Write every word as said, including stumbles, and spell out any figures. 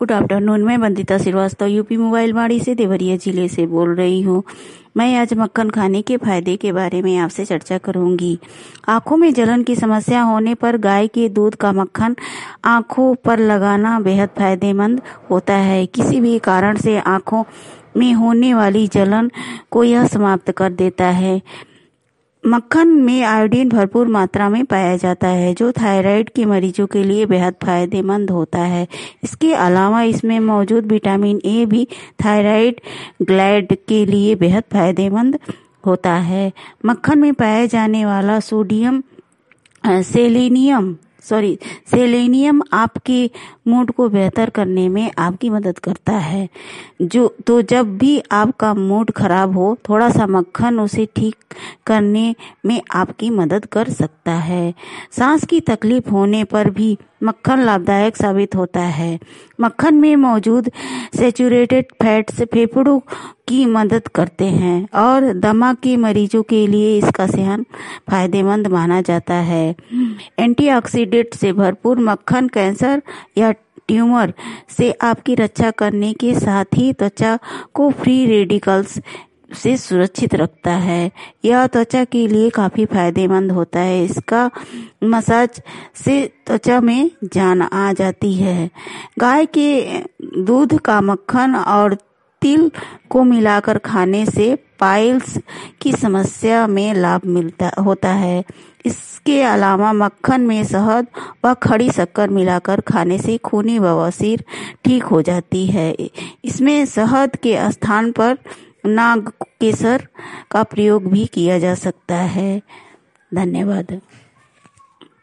Good afternoon. मैं Bandita Srivastava UP mobile वाड़ी से देवरिया जिले से बोल रही हूँ। मैं आज मक्खन खाने के फायदे के बारे में आपसे चर्चा करूंगी। आंखों में जलन की समस्या होने पर गाय के दूध का मक्खन आंखों पर लगाना बेहद फायदेमंद होता है। किसी भी कारण से आंखों में होने वाली जलन को यह समाप्त कर देता है। मक्खन में आयोडीन भरपूर मात्रा में पाया जाता है, जो थायराइड के मरीजों के लिए बेहद फायदेमंद होता है। इसके अलावा इसमें मौजूद विटामिन ए भी थायराइड ग्लैंड के लिए बेहद फायदेमंद होता है। मक्खन में पाया जाने वाला सोडियम सेलेनियम सॉरी सेलेनियम आपके मूड को बेहतर करने में आपकी मदद करता है। जो तो जब भी आपका मूड खराब हो, थोड़ा सा मक्खन उसे ठीक करने में आपकी मदद कर सकता है। सांस की तकलीफ होने पर भी मक्खन लाभदायक साबित होता है। मक्खन में मौजूद सैचुरेटेड फैट्स फेफड़ों की मदद करते हैं और दमा के मरीजों के लिए इसका सेवन फायदेमंद माना जाता है। एंटीऑक्सीडेंट से भरपूर मक्खन कैंसर या ट्यूमर से आपकी रक्षा करने के साथ ही त्वचा को फ्री रेडिकल्स से सुरक्षित रखता है। यह त्वचा के लिए काफी फायदेमंद होता है। इसका मसाज से त्वचा में जान आ जाती है। गाय के दूध का मक्खन और तिल को मिलाकर खाने से पाइल्स की समस्या में लाभ मिलता होता है। इसके अलावा मक्खन में शहद व खड़ी शक्कर मिलाकर खाने से खूनी बवासीर ठीक हो जाती है। इसमें शहद के स्थान पर नाग केसर का प्रयोग भी किया जा सकता है। धन्यवाद।